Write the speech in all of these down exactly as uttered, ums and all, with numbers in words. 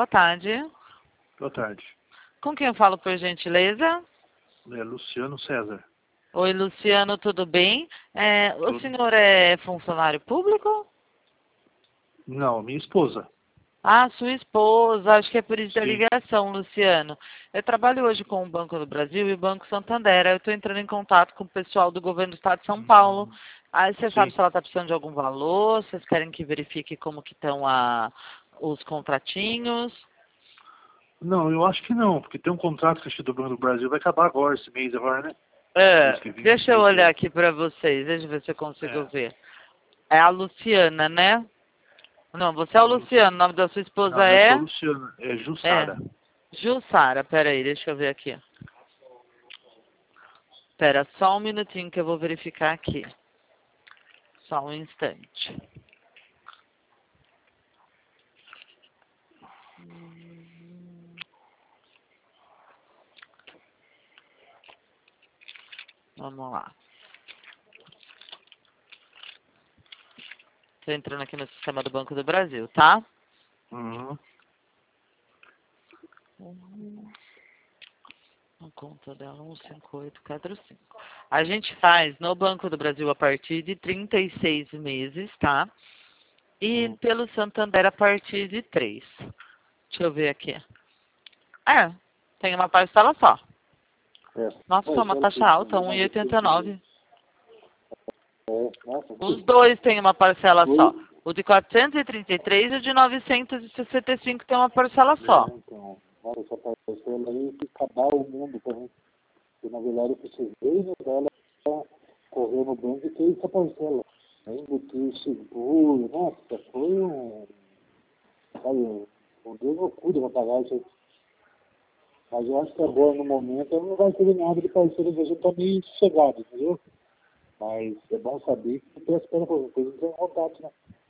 Boa tarde. Boa tarde. Com quem eu falo, por gentileza? É Luciano César. Oi, Luciano, tudo bem? É, o Tudo. senhor é funcionário público? Não, minha esposa. Ah, sua esposa, acho que é por isso da Sim. ligação, Luciano. Eu trabalho hoje com o Banco do Brasil e o Banco Santander. Eu estou entrando em contato com o pessoal do governo do estado de São Paulo. Aí você sabe Sim. se ela está precisando de algum valor, vocês querem que verifique como que estão a, os contratinhos? Não, eu acho que não, porque tem um contrato que acho que do Banco do Brasil vai acabar agora, esse mês agora, né? É, Mês que vem, deixa eu mês que olhar vem. aqui para vocês, deixa eu ver se eu consigo É. ver. É a Luciana, né? Não, você é o Lu- Luciano, o nome da sua esposa Não, eu sou é? Luciano, é É. Jussara. Jussara, peraí, deixa eu ver aqui. Espera só um minutinho que eu vou verificar aqui. Só um instante. Hum, Vamos lá. Estou entrando aqui no sistema do Banco do Brasil, tá? Uhum. Hum, A conta dela, um cinco oito quatro cinco. A gente faz no Banco do Brasil a partir de trinta e seis meses, tá? E Uhum. pelo Santander a partir de três. Deixa eu ver aqui. É, tem uma parcela só. É. Nossa, Não, é uma quero taxa que alta, de um e nove oitenta e nove. É, nossa, Os dois têm uma parcela só. Oi? O de quatrocentos e trinta e três e o de novecentos e sessenta e cinco tem uma parcela só. É, então, nossa, essa parcela aí que acabar o mundo pra mim. Porque, na verdade, eu precisei, né, dela correr no banco e ter essa parcela. Ainda que o seguro, nossa, foi um, sabe, um Deus não cuida pra pagar isso aí. Mas eu acho que agora, no momento, não vai ter nada de parceiro, a gente tá meio sossegado, entendeu? Mas é bom saber que eu tô esperando por alguma coisa, não tem contato, né?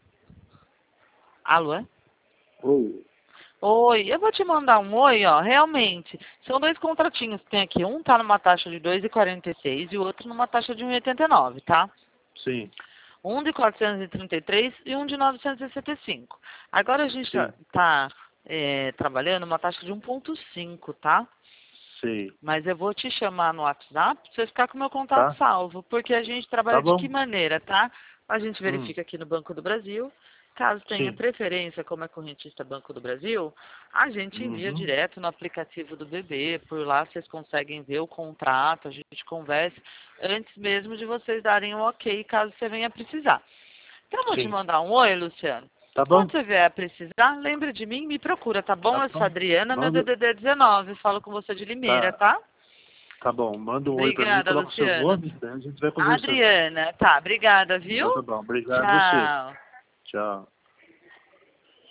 Alô? é? Oi. Oi, eu vou te mandar um oi, ó. Realmente, são dois contratinhos que tem aqui. Um tá numa taxa de dois e quarenta e seis e o outro numa taxa de um e oitenta e nove, tá? Sim, Um de quatrocentos e trinta e três e um de novecentos e sessenta e cinco. Agora a gente sim, está trabalhando uma taxa de um ponto cinco, tá? sei. Mas eu vou te chamar no WhatsApp pra você ficar com o meu contato Tá? salvo, porque a gente Tá trabalha de que bom? maneira, tá? A gente Hum, verifica aqui no Banco do Brasil. Caso tenha sim. preferência, como é correntista Banco do Brasil, a gente envia Uhum. direto no aplicativo do B B. Por lá vocês conseguem ver o contrato, a gente conversa antes mesmo de vocês darem o ok, caso você venha precisar. Então eu vou te Sim. mandar um oi, Luciano. Tá bom? Quando você vier precisar, lembre de mim, me procura, tá bom? Tá Eu sou a bom. Adriana, meu Manda. D D D é dezenove, falo com você de Limeira, Tá. tá? Tá bom. Manda um oi pra mim, Obrigada, coloca o seu Luciano. nome, daí a gente vai conversando. Adriana, tá, obrigada, viu? Então tá bom. Obrigado a você. Tchau. Tchau.